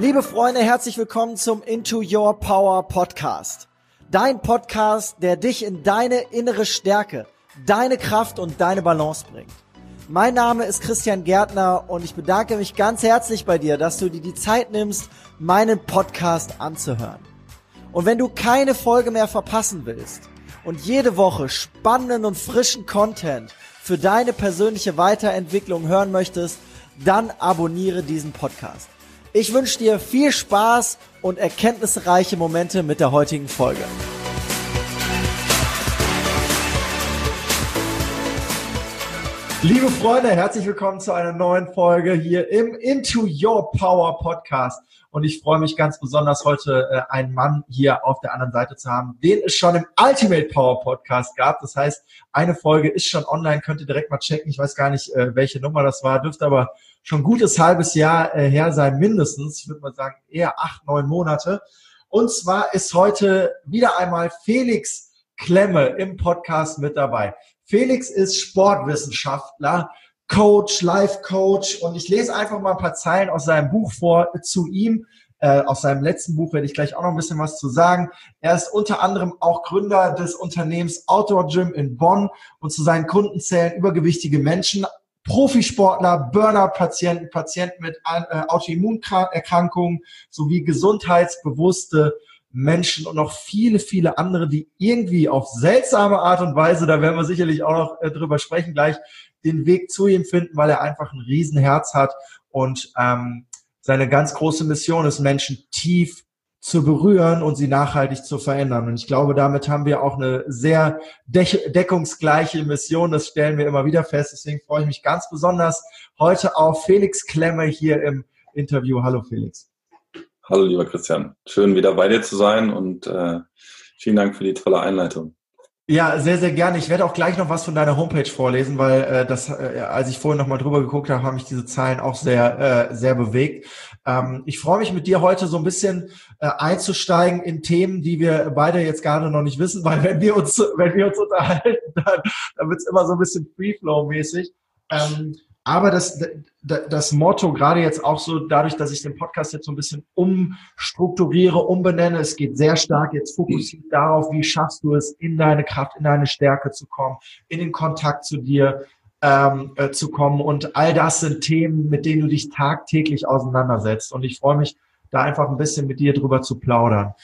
Liebe Freunde, herzlich willkommen zum Into Your Power Podcast. Dein Podcast, der dich in deine innere Stärke, deine Kraft und deine Balance bringt. Mein Name ist Christian Gärtner und ich bedanke mich ganz herzlich bei dir, dass du dir die Zeit nimmst, meinen Podcast anzuhören. Und wenn du keine Folge mehr verpassen willst und jede Woche spannenden und frischen Content für deine persönliche Weiterentwicklung hören möchtest, dann abonniere diesen Podcast. Ich wünsche dir viel Spaß und erkenntnisreiche Momente mit der heutigen Folge. Liebe Freunde, herzlich willkommen zu einer neuen Folge hier im Into Your Power Podcast. Und ich freue mich ganz besonders, heute einen Mann hier auf der anderen Seite zu haben, den es schon im Ultimate Power Podcast gab. Das heißt, eine Folge ist schon online, könnt ihr direkt mal checken. Ich weiß gar nicht, welche Nummer das war, dürfte aber schon ein gutes halbes Jahr her sein, mindestens. Ich würde mal sagen, eher 8, 9 Monate. Und zwar ist heute wieder einmal Felix Klemme im Podcast mit dabei. Felix ist Sportwissenschaftler, Coach, Life-Coach und ich lese einfach mal ein paar Zeilen aus seinem Buch vor zu ihm. Aus seinem letzten Buch werde ich gleich auch noch ein bisschen was zu sagen. Er ist unter anderem auch Gründer des Unternehmens Outdoor Gym in Bonn und zu seinen Kunden zählen übergewichtige Menschen, Profisportler, Burnout-Patienten, Patienten mit Autoimmunerkrankungen sowie gesundheitsbewusste Menschen und noch viele, viele andere, die irgendwie auf seltsame Art und Weise, da werden wir sicherlich auch noch drüber sprechen gleich, den Weg zu ihm finden, weil er einfach ein Riesenherz hat und seine ganz große Mission ist, Menschen tief zu berühren und sie nachhaltig zu verändern. Und ich glaube, damit haben wir auch eine sehr deckungsgleiche Mission. Das stellen wir immer wieder fest. Deswegen freue ich mich ganz besonders heute auf Felix Klemme hier im Interview. Hallo Felix. Hallo lieber Christian. Schön wieder bei dir zu sein und vielen Dank für die tolle Einleitung. Ja, sehr, sehr gerne. Ich werde auch gleich noch was von deiner Homepage vorlesen, weil als ich vorhin noch mal drüber geguckt habe, haben mich diese Zahlen auch sehr, sehr bewegt. Ich freue mich mit dir heute so ein bisschen einzusteigen in Themen, die wir beide jetzt gerade noch nicht wissen, weil wenn wir uns unterhalten, dann wird es immer so ein bisschen Free-Flow-mäßig. Aber das Motto, gerade jetzt auch so dadurch, dass ich den Podcast jetzt so ein bisschen umstrukturiere, umbenenne, es geht sehr stark jetzt fokussiert darauf, wie schaffst du es, in deine Kraft, in deine Stärke zu kommen, in den Kontakt zu dir zu kommen. Und all das sind Themen, mit denen du dich tagtäglich auseinandersetzt. Und ich freue mich, da einfach ein bisschen mit dir drüber zu plaudern.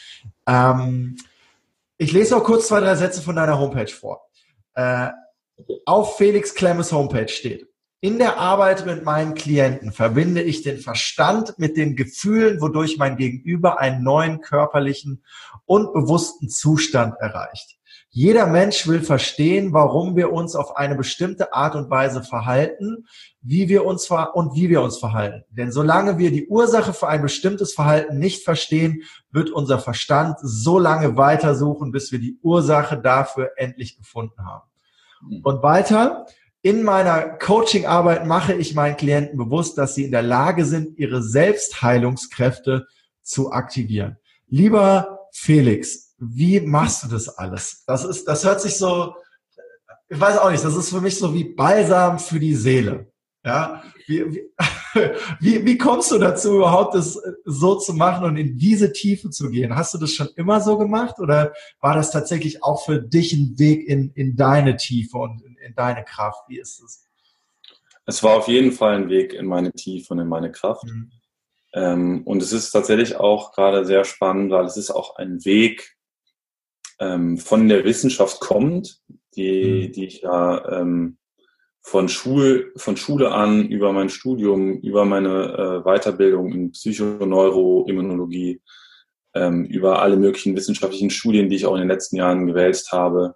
Ich lese noch kurz 2, 3 Sätze von deiner Homepage vor. Auf Felix Klemmes Homepage steht: In der Arbeit mit meinen Klienten verbinde ich den Verstand mit den Gefühlen, wodurch mein Gegenüber einen neuen körperlichen und bewussten Zustand erreicht. Jeder Mensch will verstehen, warum wir uns auf eine bestimmte Art und Weise verhalten, wie wir uns verhalten. Denn solange wir die Ursache für ein bestimmtes Verhalten nicht verstehen, wird unser Verstand so lange weitersuchen, bis wir die Ursache dafür endlich gefunden haben. Und weiter: In meiner Coaching-Arbeit mache ich meinen Klienten bewusst, dass sie in der Lage sind, ihre Selbstheilungskräfte zu aktivieren. Lieber Felix, wie machst du das alles? Das hört sich so, ich weiß auch nicht, das ist für mich so wie Balsam für die Seele. Ja, wie kommst du dazu, überhaupt das so zu machen und in diese Tiefe zu gehen? Hast du das schon immer so gemacht oder war das tatsächlich auch für dich ein Weg in deine Tiefe und in deine Kraft? Wie ist es? Es war auf jeden Fall ein Weg in meine Tiefe und in meine Kraft. Und es ist tatsächlich auch gerade sehr spannend, weil es ist auch ein Weg von der Wissenschaft kommt, die ich ja von Schule an, über mein Studium, über meine Weiterbildung in Psychoneuroimmunologie, über alle möglichen wissenschaftlichen Studien, die ich auch in den letzten Jahren gewälzt habe,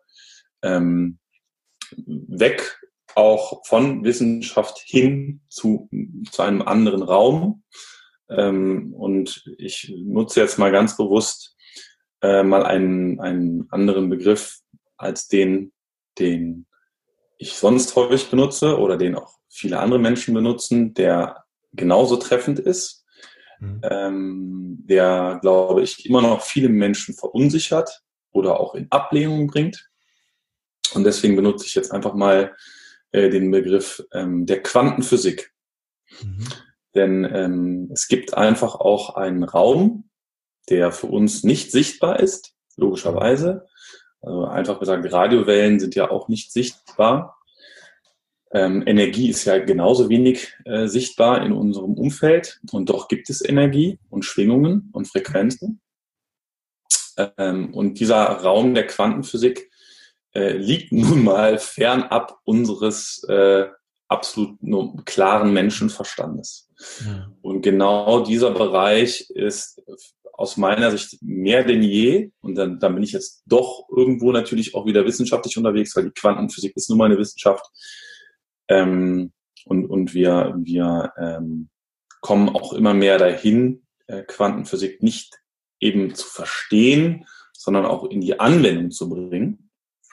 weg auch von Wissenschaft hin zu einem anderen Raum. Und ich nutze jetzt mal ganz bewusst mal einen anderen Begriff als den ich sonst häufig benutze oder den auch viele andere Menschen benutzen, der genauso treffend ist, der, glaube ich, immer noch viele Menschen verunsichert oder auch in Ablehnung bringt. Und deswegen benutze ich jetzt einfach mal den Begriff der Quantenphysik. Denn es gibt einfach auch einen Raum, der für uns nicht sichtbar ist, logischerweise. Also einfach gesagt, Radiowellen sind ja auch nicht sichtbar. Energie ist ja genauso wenig sichtbar in unserem Umfeld. Und doch gibt es Energie und Schwingungen und Frequenzen. Und dieser Raum der Quantenphysik liegt nun mal fernab unseres absolut nur klaren Menschenverstandes. Ja. Und genau dieser Bereich ist aus meiner Sicht mehr denn je, und dann bin ich jetzt doch irgendwo natürlich auch wieder wissenschaftlich unterwegs, weil die Quantenphysik ist nun mal eine Wissenschaft, und wir kommen auch immer mehr dahin, Quantenphysik nicht eben zu verstehen, sondern auch in die Anwendung zu bringen.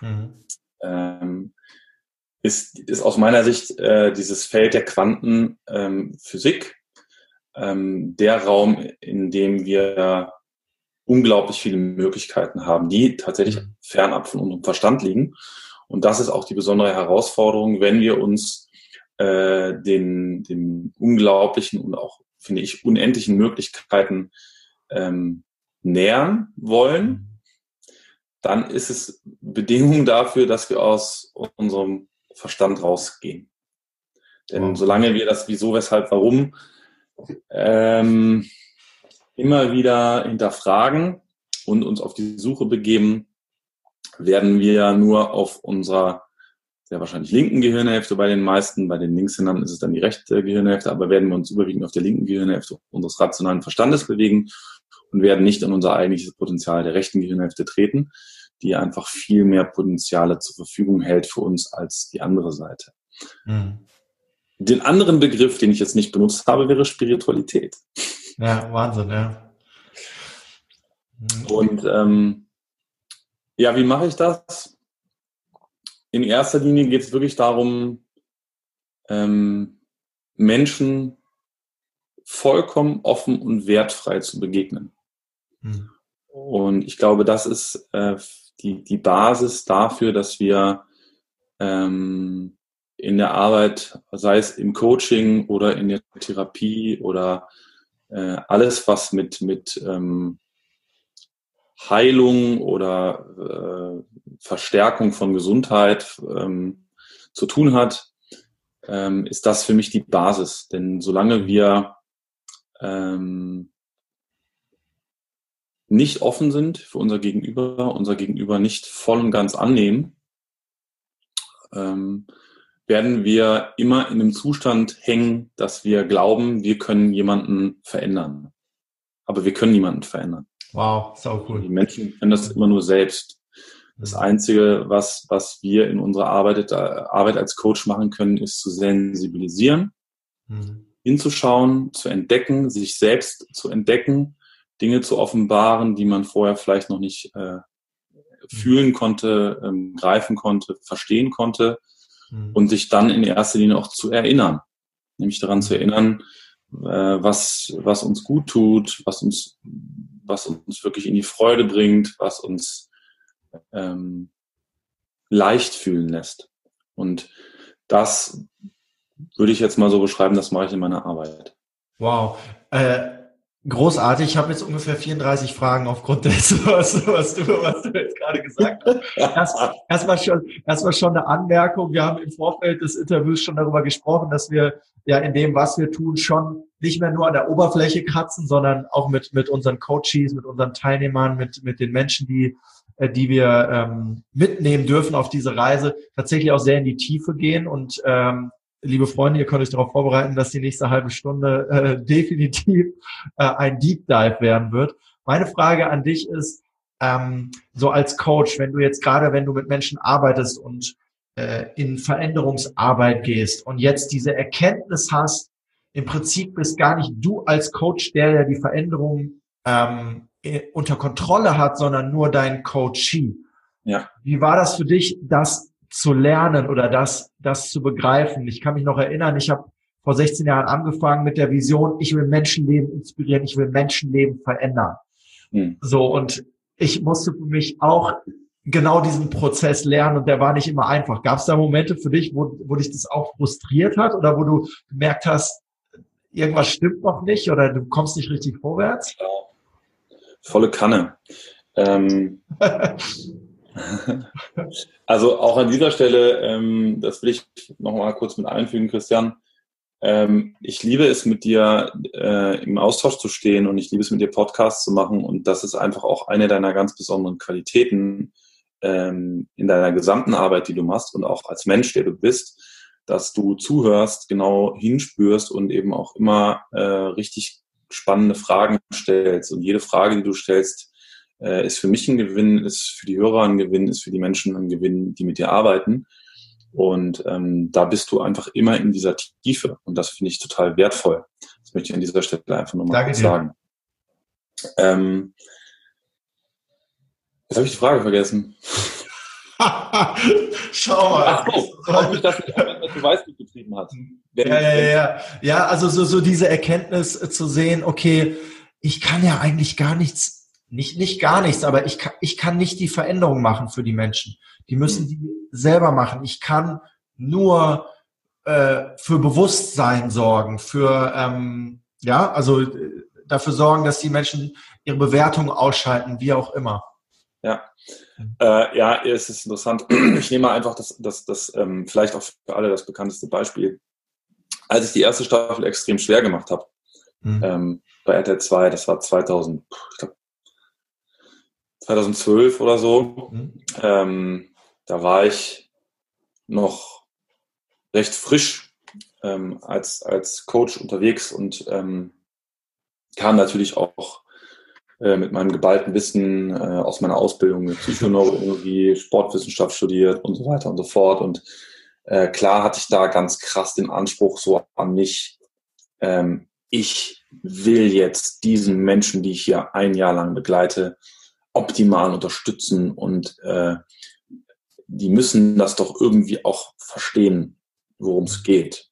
Ist aus meiner Sicht dieses Feld der Quantenphysik der Raum, in dem wir unglaublich viele Möglichkeiten haben, die tatsächlich fernab von unserem Verstand liegen. Und das ist auch die besondere Herausforderung, wenn wir uns den unglaublichen und auch, finde ich, unendlichen Möglichkeiten nähern wollen. Dann ist es Bedingung dafür, dass wir aus unserem Verstand rausgehen. Denn solange wir das Wieso, Weshalb, Warum immer wieder hinterfragen und uns auf die Suche begeben, werden wir nur auf unserer sehr wahrscheinlich linken Gehirnhälfte bei den meisten, bei den Linkshändern ist es dann die rechte Gehirnhälfte, aber werden wir uns überwiegend auf der linken Gehirnhälfte unseres rationalen Verstandes bewegen und werden nicht in unser eigentliches Potenzial der rechten Gehirnhälfte treten, die einfach viel mehr Potenziale zur Verfügung hält für uns als die andere Seite. Den anderen Begriff, den ich jetzt nicht benutzt habe, wäre Spiritualität. Ja, Wahnsinn, ja. Und wie mache ich das? In erster Linie geht es wirklich darum, Menschen vollkommen offen und wertfrei zu begegnen. Und ich glaube, das ist die Basis dafür, dass wir in der Arbeit, sei es im Coaching oder in der Therapie oder alles, was mit Heilung oder Verstärkung von Gesundheit zu tun hat, ist das für mich die Basis. Denn solange wir nicht offen sind für unser Gegenüber nicht voll und ganz annehmen, werden wir immer in einem Zustand hängen, dass wir glauben, wir können jemanden verändern. Aber wir können niemanden verändern. Wow, sau cool. Die Menschen können das immer nur selbst. Das Einzige, was wir in unserer Arbeit als Coach machen können, ist zu sensibilisieren, hinzuschauen, zu entdecken, sich selbst zu entdecken, Dinge zu offenbaren, die man vorher vielleicht noch nicht fühlen konnte, greifen konnte, verstehen konnte und sich dann in erster Linie auch zu erinnern. Nämlich daran zu erinnern, was uns gut tut, was uns wirklich in die Freude bringt, was uns leicht fühlen lässt. Und das würde ich jetzt mal so beschreiben, das mache ich in meiner Arbeit. Wow. Großartig. Ich habe jetzt ungefähr 34 Fragen aufgrund dessen, was du jetzt gerade gesagt hast. Erstmal schon eine Anmerkung. Wir haben im Vorfeld des Interviews schon darüber gesprochen, dass wir ja in dem, was wir tun, schon nicht mehr nur an der Oberfläche kratzen, sondern auch mit unseren Coaches, mit unseren Teilnehmern, mit den Menschen, die wir mitnehmen dürfen auf diese Reise, tatsächlich auch sehr in die Tiefe gehen. Und liebe Freunde, ihr könnt euch darauf vorbereiten, dass die nächste halbe Stunde definitiv ein Deep Dive werden wird. Meine Frage an dich ist, so als Coach, wenn du mit Menschen arbeitest und in Veränderungsarbeit gehst und jetzt diese Erkenntnis hast, im Prinzip bist gar nicht du als Coach der die Veränderung unter Kontrolle hat, sondern nur dein Coachee. Ja. Wie war das für dich, das zu lernen oder das zu begreifen? Ich kann mich noch erinnern, ich habe vor 16 Jahren angefangen mit der Vision, ich will Menschenleben inspirieren, ich will Menschenleben verändern. So, und ich musste für mich auch genau diesen Prozess lernen und der war nicht immer einfach. Gab es da Momente für dich, wo dich das auch frustriert hat oder wo du gemerkt hast, irgendwas stimmt noch nicht oder du kommst nicht richtig vorwärts? Ja, volle Kanne. Also auch an dieser Stelle, das will ich noch mal kurz mit einfügen, Christian. Ich liebe es, mit dir im Austausch zu stehen und ich liebe es, mit dir Podcasts zu machen. Und das ist einfach auch eine deiner ganz besonderen Qualitäten in deiner gesamten Arbeit, die du machst und auch als Mensch, der du bist, dass du zuhörst, genau hinspürst und eben auch immer richtig spannende Fragen stellst. Und jede Frage, die du stellst, ist für mich ein Gewinn, ist für die Hörer ein Gewinn, ist für die Menschen ein Gewinn, die mit dir arbeiten. Und da bist du einfach immer in dieser Tiefe. Und das finde ich total wertvoll. Das möchte ich an dieser Stelle einfach nochmal kurz sagen. Jetzt habe ich die Frage vergessen. Schau mal. Ach so, ob mich das nicht zu Weißblut getrieben hat. Ja, also so diese Erkenntnis zu sehen, okay, ich kann ja eigentlich gar nichts, nicht gar nichts, aber ich kann nicht die Veränderung machen für die Menschen. Die müssen die selber machen. Ich kann nur für Bewusstsein sorgen, für also dafür sorgen, dass die Menschen ihre Bewertungen ausschalten, wie auch immer. Ja, es ist interessant. Ich nehme mal einfach das vielleicht auch für alle das bekannteste Beispiel. Als ich die erste Staffel extrem schwer gemacht habe, bei RTL 2, das war 2012 oder so, da war ich noch recht frisch als Coach unterwegs und kam natürlich auch mit meinem geballten Wissen aus meiner Ausbildung mit Psychoneurologie, Sportwissenschaft studiert und so weiter und so fort. Und klar hatte ich da ganz krass den Anspruch so an mich, ich will jetzt diesen Menschen, die ich hier ein Jahr lang begleite, optimal unterstützen und die müssen das doch irgendwie auch verstehen, worum es geht.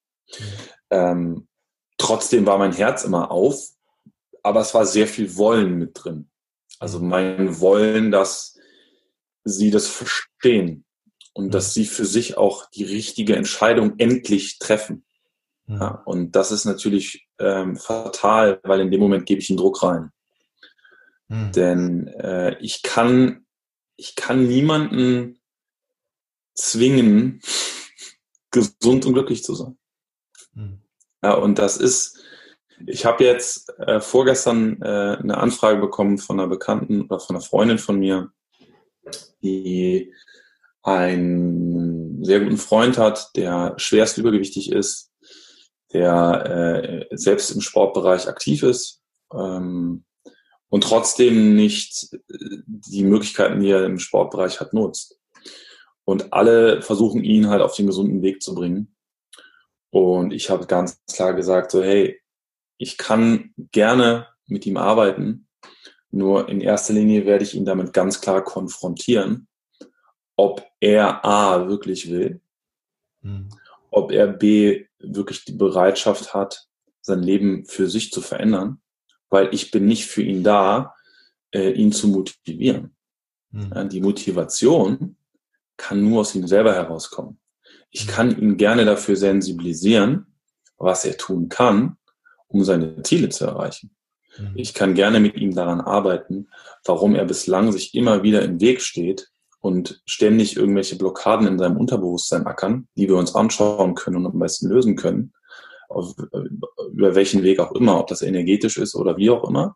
Trotzdem war mein Herz immer auf, aber es war sehr viel Wollen mit drin. Also mein Wollen, dass sie das verstehen und dass sie für sich auch die richtige Entscheidung endlich treffen. Ja, und das ist natürlich fatal, weil in dem Moment gebe ich einen Druck rein. Denn ich kann niemanden zwingen, gesund und glücklich zu sein. Ja, und das ist, ich habe jetzt vorgestern eine Anfrage bekommen von einer Bekannten oder von einer Freundin von mir, die einen sehr guten Freund hat, der schwerst übergewichtig ist, der selbst im Sportbereich aktiv ist und trotzdem nicht die Möglichkeiten, die er im Sportbereich hat, nutzt. Und alle versuchen, ihn halt auf den gesunden Weg zu bringen. Und ich habe ganz klar gesagt, so hey, ich kann gerne mit ihm arbeiten, nur in erster Linie werde ich ihn damit ganz klar konfrontieren, ob er A wirklich will, ob er B wirklich die Bereitschaft hat, sein Leben für sich zu verändern, weil ich bin nicht für ihn da, ihn zu motivieren. Die Motivation kann nur aus ihm selber herauskommen. Ich kann ihn gerne dafür sensibilisieren, was er tun kann, um seine Ziele zu erreichen. Ich kann gerne mit ihm daran arbeiten, warum er bislang sich immer wieder im Weg steht und ständig irgendwelche Blockaden in seinem Unterbewusstsein ackern, die wir uns anschauen können und am besten lösen können, über welchen Weg auch immer, ob das energetisch ist oder wie auch immer.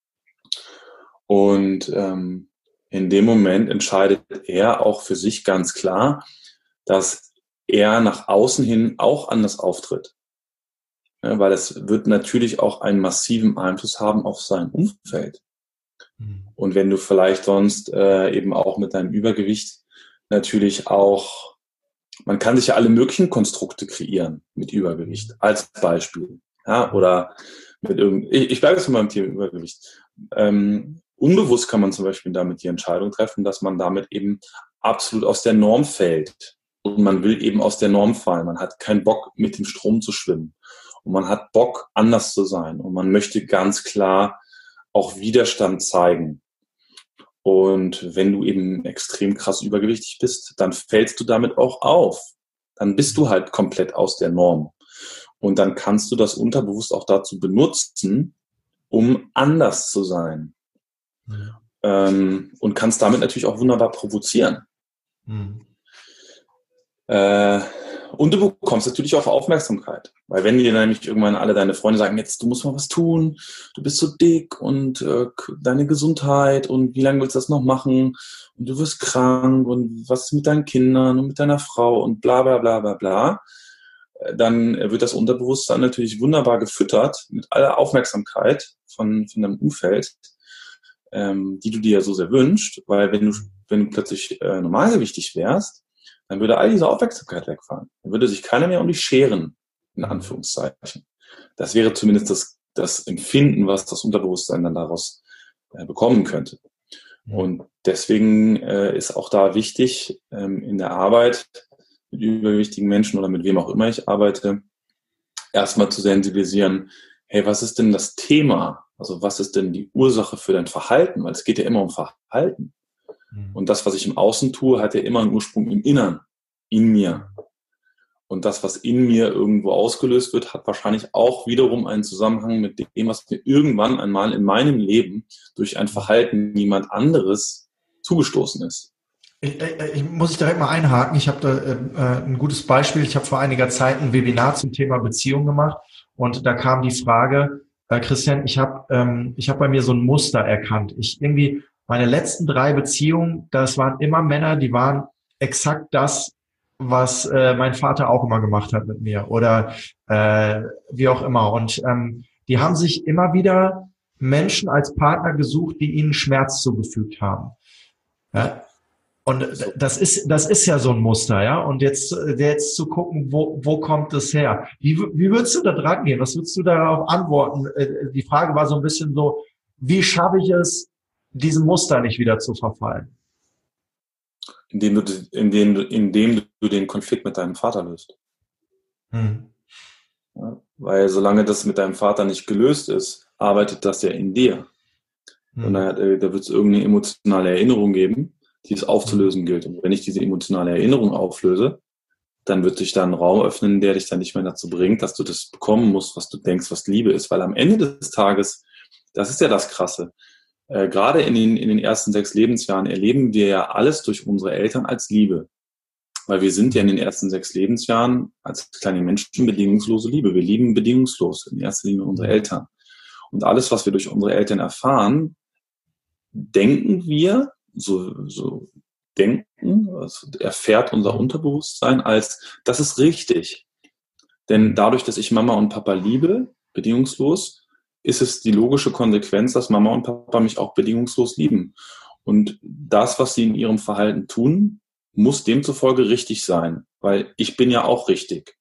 Und in dem Moment entscheidet er auch für sich ganz klar, dass er nach außen hin auch anders auftritt. Ja, weil es wird natürlich auch einen massiven Einfluss haben auf sein Umfeld. Und wenn du vielleicht sonst eben auch mit deinem Übergewicht natürlich auch, man kann sich ja alle möglichen Konstrukte kreieren mit Übergewicht, als Beispiel. Ja, oder mit ich bleibe jetzt mal beim Thema Übergewicht. Unbewusst kann man zum Beispiel damit die Entscheidung treffen, dass man damit eben absolut aus der Norm fällt. Und man will eben aus der Norm fallen. Man hat keinen Bock, mit dem Strom zu schwimmen. Und man hat Bock, anders zu sein. Und man möchte ganz klar auch Widerstand zeigen. Und wenn du eben extrem krass übergewichtig bist, dann fällst du damit auch auf. Dann bist du halt komplett aus der Norm. Und dann kannst du das unterbewusst auch dazu benutzen, um anders zu sein. Und kannst damit natürlich auch wunderbar provozieren. Und du bekommst natürlich auch Aufmerksamkeit. Weil wenn dir nämlich irgendwann alle deine Freunde sagen, jetzt, du musst mal was tun, du bist so dick und deine Gesundheit und wie lange willst du das noch machen und du wirst krank und was ist mit deinen Kindern und mit deiner Frau und bla bla bla bla bla, dann wird das Unterbewusstsein natürlich wunderbar gefüttert mit aller Aufmerksamkeit von deinem Umfeld, die du dir ja so sehr wünschst, weil wenn du plötzlich normalgewichtig wärst, dann würde all diese Aufmerksamkeit wegfallen. Dann würde sich keiner mehr um dich scheren, in Anführungszeichen. Das wäre zumindest das Empfinden, was das Unterbewusstsein dann daraus bekommen könnte. Und deswegen ist auch da wichtig, in der Arbeit mit übergewichtigen Menschen oder mit wem auch immer ich arbeite, erstmal zu sensibilisieren, hey, was ist denn das Thema? Also was ist denn die Ursache für dein Verhalten? Weil es geht ja immer um Verhalten. Und das, was ich im Außen tue, hat ja immer einen Ursprung im Innern, in mir. Und das, was in mir irgendwo ausgelöst wird, hat wahrscheinlich auch wiederum einen Zusammenhang mit dem, was mir irgendwann einmal in meinem Leben durch ein Verhalten jemand anderes zugestoßen ist. Ich muss direkt mal einhaken. Ich habe da ein gutes Beispiel. Ich habe vor einiger Zeit ein Webinar zum Thema Beziehung gemacht und da kam die Frage, Christian, ich hab bei mir so ein Muster erkannt. Meine letzten 3 Beziehungen, das waren immer Männer, die waren exakt das, was mein Vater auch immer gemacht hat mit mir oder wie auch immer. Und die haben sich immer wieder Menschen als Partner gesucht, die ihnen Schmerz zugefügt haben. Ja? Und das ist ja so ein Muster, ja. Und jetzt zu gucken, wo kommt das her? Wie würdest du da dran gehen? Was würdest du darauf antworten? Die Frage war so ein bisschen so, wie schaffe ich es, diesem Muster nicht wieder zu verfallen? Indem du den Konflikt mit deinem Vater löst. Ja, weil solange das mit deinem Vater nicht gelöst ist, arbeitet das ja in dir. Und da wird es irgendeine emotionale Erinnerung geben, die es aufzulösen gilt. Und wenn ich diese emotionale Erinnerung auflöse, dann wird sich da ein Raum öffnen, der dich dann nicht mehr dazu bringt, dass du das bekommen musst, was du denkst, was Liebe ist. Weil am Ende des Tages, das ist ja das Krasse, gerade in den ersten 6 Lebensjahren erleben wir ja alles durch unsere Eltern als Liebe. Weil wir sind ja in den ersten 6 Lebensjahren als kleine Menschen bedingungslose Liebe. Wir lieben bedingungslos in erster Linie unsere Eltern. Und alles, was wir durch unsere Eltern erfahren, denken wir, so denken, also erfährt unser Unterbewusstsein als, das ist richtig. Denn dadurch, dass ich Mama und Papa liebe, bedingungslos, ist es die logische Konsequenz, dass Mama und Papa mich auch bedingungslos lieben. Und das, was sie in ihrem Verhalten tun, muss demzufolge richtig sein, weil ich bin ja auch richtig.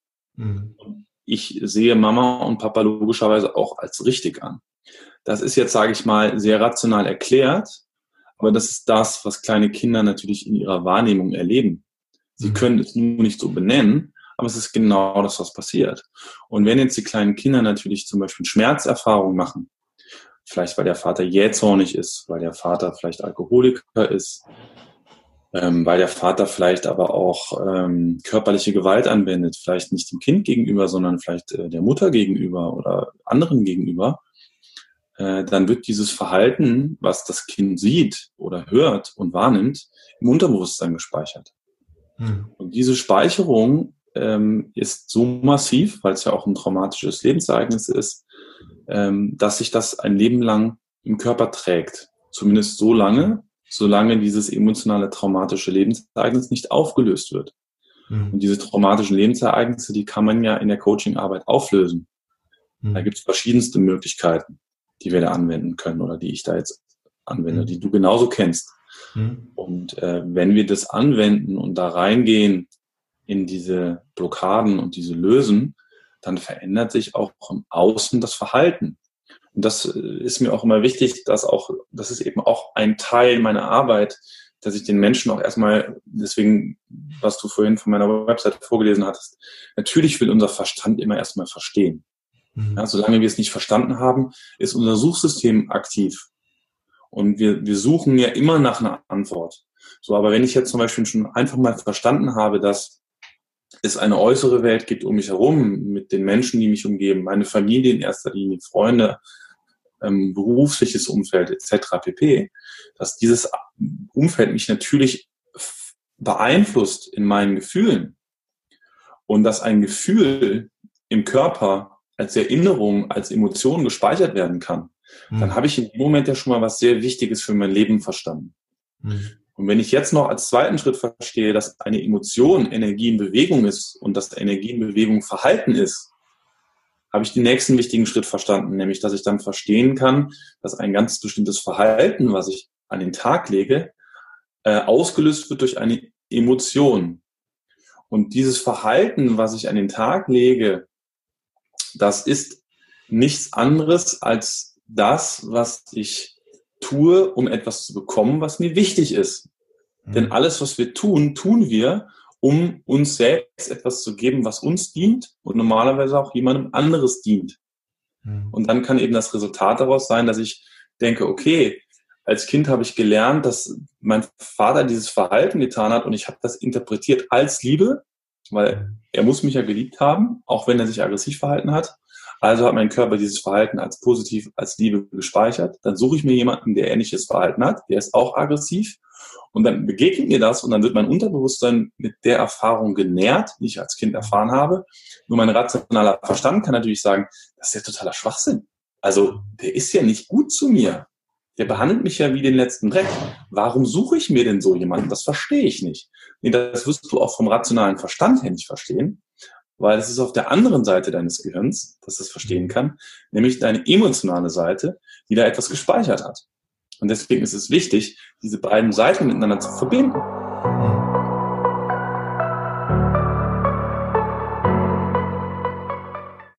Ich sehe Mama und Papa logischerweise auch als richtig an. Das ist jetzt, sage ich mal, sehr rational erklärt, aber das ist das, was kleine Kinder natürlich in ihrer Wahrnehmung erleben. Sie können es nur nicht so benennen, aber es ist genau das, was passiert. Und wenn jetzt die kleinen Kinder natürlich zum Beispiel Schmerzerfahrungen machen, vielleicht weil der Vater jähzornig ist, weil der Vater vielleicht Alkoholiker ist, weil der Vater vielleicht aber auch körperliche Gewalt anwendet, vielleicht nicht dem Kind gegenüber, sondern vielleicht der Mutter gegenüber oder anderen gegenüber, dann wird dieses Verhalten, was das Kind sieht oder hört und wahrnimmt, im Unterbewusstsein gespeichert. Und diese Speicherung ist so massiv, weil es ja auch ein traumatisches Lebensereignis ist, dass sich das ein Leben lang im Körper trägt. Zumindest so lange, solange dieses emotionale traumatische Lebensereignis nicht aufgelöst wird. Und diese traumatischen Lebensereignisse, die kann man ja in der Coachingarbeit auflösen. Da gibt es verschiedenste Möglichkeiten, die wir da anwenden können oder die ich da jetzt anwende, die du genauso kennst. Und wenn wir das anwenden und da reingehen in diese Blockaden und diese lösen, dann verändert sich auch im Außen das Verhalten. Und das ist mir auch immer wichtig, das ist eben auch ein Teil meiner Arbeit, dass ich den Menschen auch erstmal, deswegen, was du vorhin von meiner Website vorgelesen hattest, natürlich will unser Verstand immer erstmal verstehen. Ja, solange wir es nicht verstanden haben, ist unser Suchsystem aktiv. Und wir suchen ja immer nach einer Antwort. So, aber wenn ich jetzt zum Beispiel schon einfach mal verstanden habe, dass es eine äußere Welt gibt um mich herum, mit den Menschen, die mich umgeben, meine Familie in erster Linie, Freunde, berufliches Umfeld etc. pp., dass dieses Umfeld mich natürlich beeinflusst in meinen Gefühlen und dass ein Gefühl im Körper als Erinnerung, als Emotion gespeichert werden kann, dann habe ich in dem Moment ja schon mal was sehr Wichtiges für mein Leben verstanden. Und wenn ich jetzt noch als zweiten Schritt verstehe, dass eine Emotion Energie in Bewegung ist und dass Energie in Bewegung Verhalten ist, habe ich den nächsten wichtigen Schritt verstanden, nämlich, dass ich dann verstehen kann, dass ein ganz bestimmtes Verhalten, was ich an den Tag lege, ausgelöst wird durch eine Emotion. Und dieses Verhalten, was ich an den Tag lege, das ist nichts anderes als das, was ich tue, um etwas zu bekommen, was mir wichtig ist. Denn alles, was wir tun, tun wir, um uns selbst etwas zu geben, was uns dient und normalerweise auch jemandem anderes dient. Und dann kann eben das Resultat daraus sein, dass ich denke, okay, als Kind habe ich gelernt, dass mein Vater dieses Verhalten getan hat und ich habe das interpretiert als Liebe, weil er muss mich ja geliebt haben, auch wenn er sich aggressiv verhalten hat. Also hat mein Körper dieses Verhalten als positiv, als Liebe gespeichert. Dann suche ich mir jemanden, der ähnliches Verhalten hat, der ist auch aggressiv. Und dann begegnet mir das und dann wird mein Unterbewusstsein mit der Erfahrung genährt, die ich als Kind erfahren habe. Nur mein rationaler Verstand kann natürlich sagen, das ist ja totaler Schwachsinn. Also der ist ja nicht gut zu mir. Der behandelt mich ja wie den letzten Dreck. Warum suche ich mir denn so jemanden? Das verstehe ich nicht. Nee, das wirst du auch vom rationalen Verstand her nicht verstehen, weil es ist auf der anderen Seite deines Gehirns, dass das verstehen kann, nämlich deine emotionale Seite, die da etwas gespeichert hat. Und deswegen ist es wichtig, diese beiden Seiten miteinander zu verbinden.